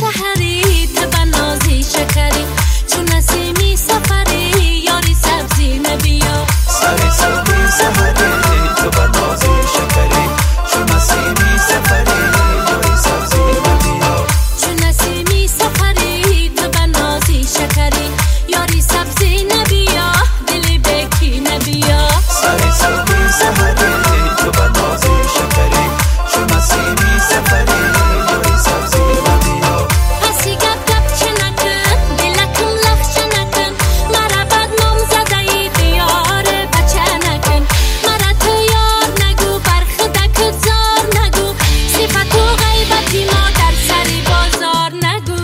سحری تو بنازی شکری چون نسیمی سفری یاری سبزی نبیا سری صبحی سحری تو بنازی شکری چون نسیمی سفری یاری سبزی نبیا چون نسیمی سفری تو بنازی شکری یاری سبزی نبیا دلی بکی نبیا سری صبحی سحری تو بنازی شکری چون نسیمی سفری یاری سبزی نبیا پسی گپ گپ چه نکن دلتون لخ چه نکن مرا بدنام زده ای دیار بچه نکن مرا تو یار نگو بر خودک زار نگو صفت و غیبتی ما در سری بازار نگو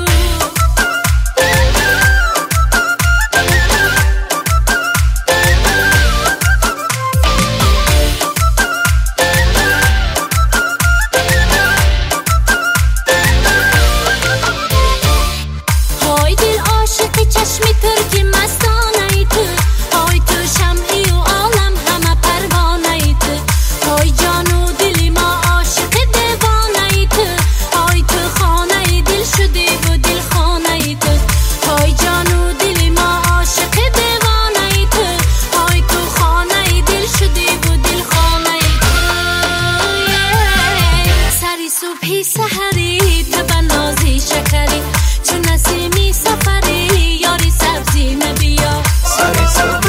های دل عاشقی چشمی ترکی مستانه ای تو های تو شمعی و عالم همه پروانه ای تو های جان و دلی ما عاشق دیوانه ای تو های تو خانه ای دل شدی و دل خانه ای تو های جان و دلی ما عاشق دیوانه ای تو های تو خانه ای دل شدی و دل خانه ای تو سری صبحی سحری تو بنازی شکری چون نسیمی سفری یاری سبزی نبیا سری صبحی